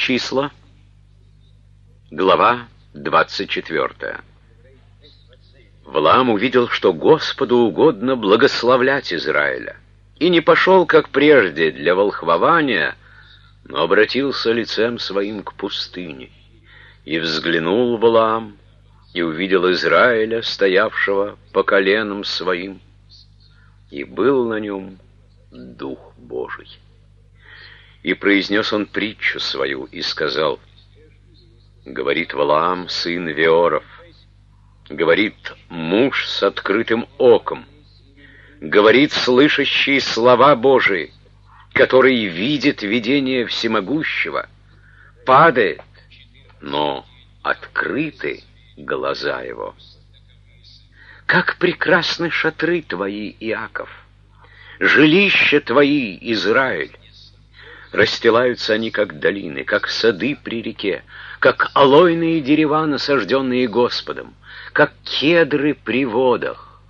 Числа, глава 24. Валаам увидел, что Господу угодно благословлять Израиля, и не пошел, как прежде, для волхвования, но обратился лицем своим к пустыне. И взглянул Валаам, и увидел Израиля, стоявшего по коленам своим, и был на нем Дух Божий. И произнес он притчу свою, и сказал: говорит Валаам, сын Веоров, говорит муж с открытым оком, говорит слышащий слова Божии, который видит видение всемогущего, падает, но открыты глаза его. Как прекрасны шатры твои, Иаков, жилища твои, Израиль! Расстилаются они, как долины, как сады при реке, как алойные дерева, насажденные Господом, как кедры при водах.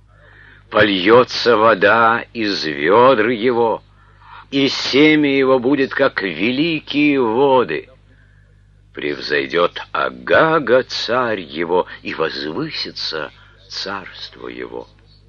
Польется вода из ведр его, и семя его будет, как великие воды. Превзойдет Агага царь его, и возвысится царство его.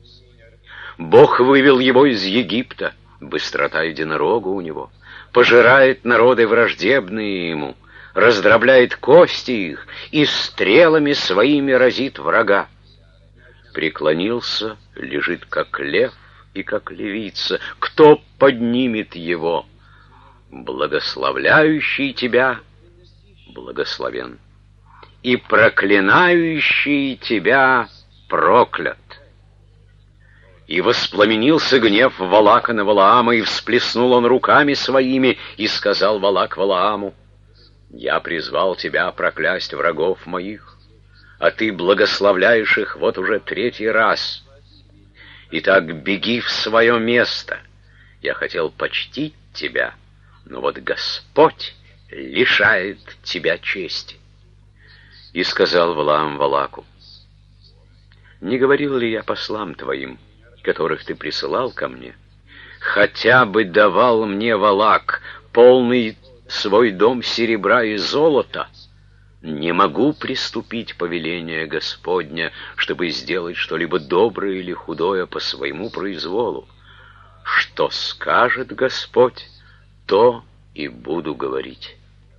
Бог вывел его из Египта, быстрота единорога у него, пожирает народы враждебные ему, раздробляет кости их и стрелами своими разит врага. Преклонился, лежит как лев и как левица. Кто поднимет его? Благословляющий тебя благословен, и проклинающий тебя проклят. И воспламенился гнев Валака на Валаама, и всплеснул он руками своими, и сказал Валак Валааму: я призвал тебя проклясть врагов моих, а ты благословляешь их вот уже 3-й раз. Итак, беги в свое место. Я хотел почтить тебя, но вот Господь лишает тебя чести. И сказал Валаам Валаку: не говорил ли я послам твоим, которых ты присылал ко мне, хотя бы давал мне Валак полный свой дом серебра и золота, не могу приступить повеление Господня, чтобы сделать что-либо доброе или худое по своему произволу. Что скажет Господь, то и буду говорить.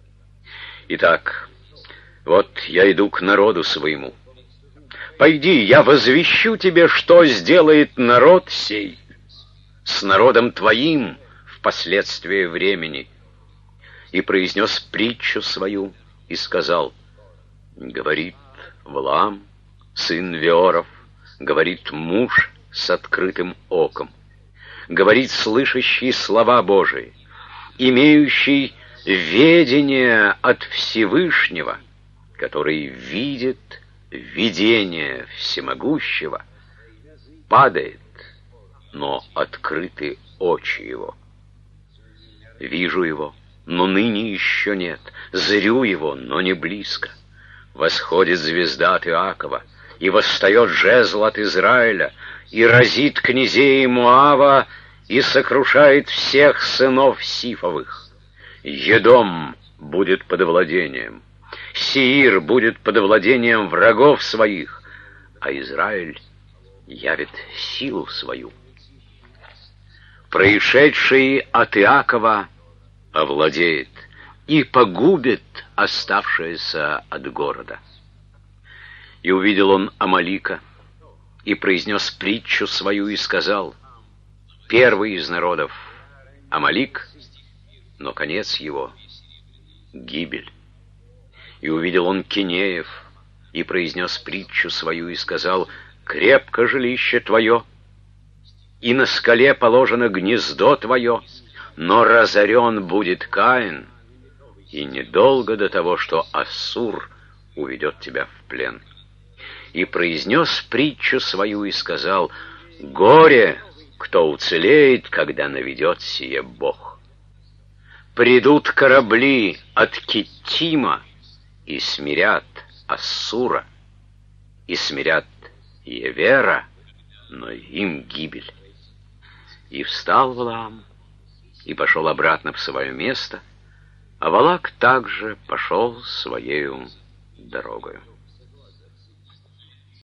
Итак, вот я иду к народу своему. Пойди, я возвещу тебе, что сделает народ сей с народом твоим впоследствии времени. И произнес притчу свою, и сказал: говорит Валаам, сын Веоров, говорит муж с открытым оком, говорит слышащий слова Божии, имеющий ведение от Всевышнего, который видит видение всемогущего, падает, но открыты очи его. Вижу его, но ныне еще нет, зрю его, но не близко. Восходит звезда от Иакова, и восстает жезл от Израиля, и разит князей Моава, и сокрушает всех сынов Сифовых. Едом будет под владением, Сеир будет под владением врагов своих, а Израиль явит силу свою. Происшедший от Иакова овладеет и погубит оставшееся от города. И увидел он Амалика, и произнес притчу свою, и сказал: первый из народов Амалик, но конец его — гибель. И увидел он Кинеев, и произнес притчу свою, и сказал: крепко жилище твое, и на скале положено гнездо твое, но разорен будет Каин, и недолго до того, что Ассур уведет тебя в плен. И произнес притчу свою, и сказал: горе, кто уцелеет, когда наведет сие Бог. Придут корабли от Киттима, и смирят Ассура, и смирят Евера, но им гибель. И встал Валаам, и пошел обратно в свое место, А Валак также пошел своею дорогою.